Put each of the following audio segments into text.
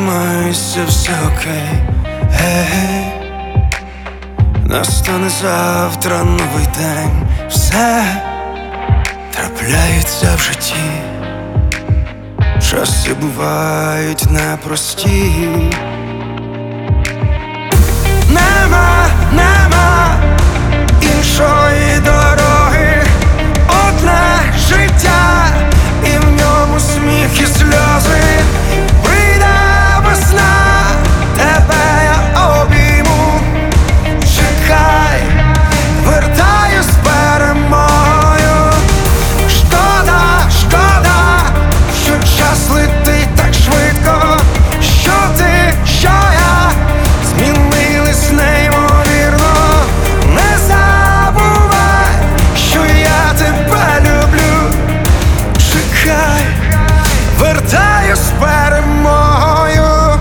тримайся, все окей, гей. Настане завтра новий день. Все трапляється в житті. Часи бувають непрості. Нема іншої дороги. Одне життя, і в ньому сміх і сльози. Прийде весна, тебе я обійму. Чекай, вертаю з перемогою. Шкода, що час летить так швидко. Що ти, що я змінились неймовірно. Не забувай, що я тебе люблю. Чекай, вертаю з перемогою.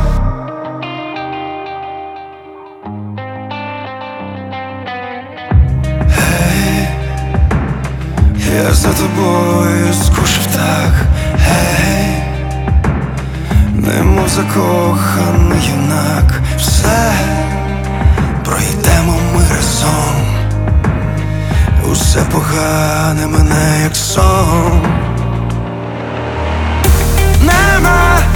Гей, я за тобою скучив так. Гей, немов закоханий юнак. Все пройдемо ми разом. Усе погане мене як сон. Нема